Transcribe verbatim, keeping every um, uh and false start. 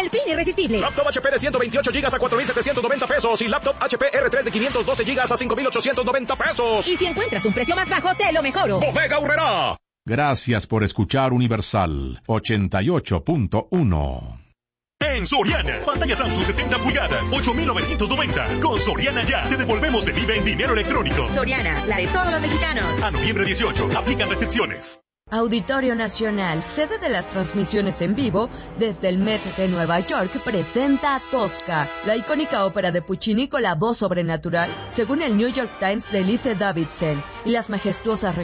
al fin irresistible. Laptop H P de ciento veintiocho gigas a cuatro mil setecientos noventa pesos y laptop H P R tres de quinientos doce gigas a cinco mil ochocientos noventa pesos. Y si encuentras un precio más bajo, te lo mejoro. ¡Bodega Aurrerá! Gracias por escuchar Universal ochenta y ocho punto uno. En Soriana, pantalla Samsung setenta pulgadas, ocho mil novecientos noventa. Con Soriana Ya, te devolvemos el I V A en dinero electrónico. Soriana, la de todos los mexicanos. A noviembre dieciocho, aplican restricciones. Auditorio Nacional, sede de las transmisiones en vivo desde el Met de Nueva York, presenta Tosca, la icónica ópera de Puccini con la voz sobrenatural, según el New York Times de Elise Davidson, y las majestuosas